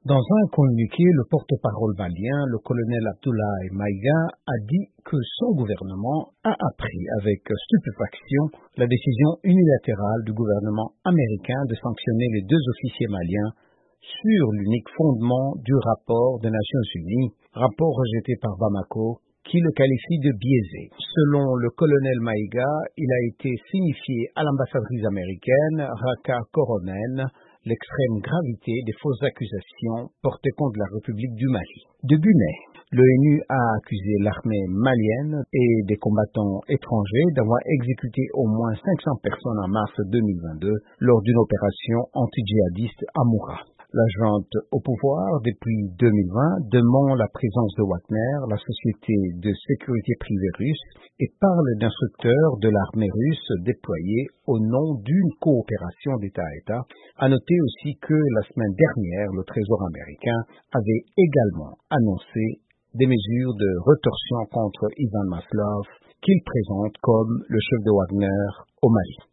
Dans un communiqué, le porte-parole malien, le colonel Abdoulaye Maïga, a dit que son gouvernement a appris avec stupéfaction la décision unilatérale du gouvernement américain de sanctionner les deux officiers maliens sur l'unique fondement du rapport des Nations Unies, rapport rejeté par Bamako, qui le qualifie de biaisé. Selon le colonel Maïga, il a été signifié à l'ambassadrice américaine, Raka Koronen, l'extrême gravité des fausses accusations portées contre la République du Mali. De Guinée, l'ONU a accusé l'armée malienne et des combattants étrangers d'avoir exécuté au moins 500 personnes en mars 2022 lors d'une opération anti-djihadiste à Moura. La junte au pouvoir depuis 2020 demande la présence de Wagner, la société de sécurité privée russe, et parle d'instructeurs de l'armée russe déployés au nom d'une coopération d'État à État. À noter aussi que la semaine dernière, le Trésor américain avait également annoncé des mesures de rétorsion contre Ivan Maslov, qu'il présente comme le chef de Wagner au Mali.